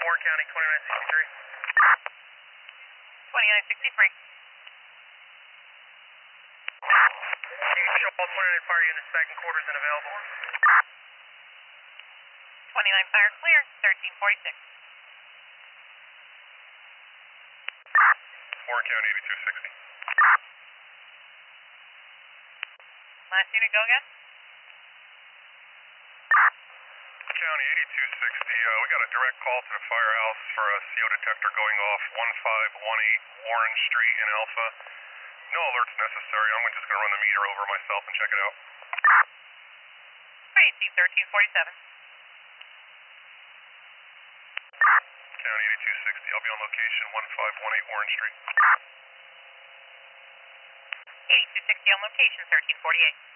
Warren County, 2963. 2963. Show all 29 fire units back in quarters and available. 29 fire clear, 1346. Warren County, 8260. Last unit, go again. County 8260, we got a direct call to the firehouse for a CO detector going off 1518 Warren Street in Alpha. No alerts necessary. I'm just going to run the meter over myself and check it out. Alright, team 1347. County 8260, I'll be on location 1518 Warren Street. 8260 on location, 1348.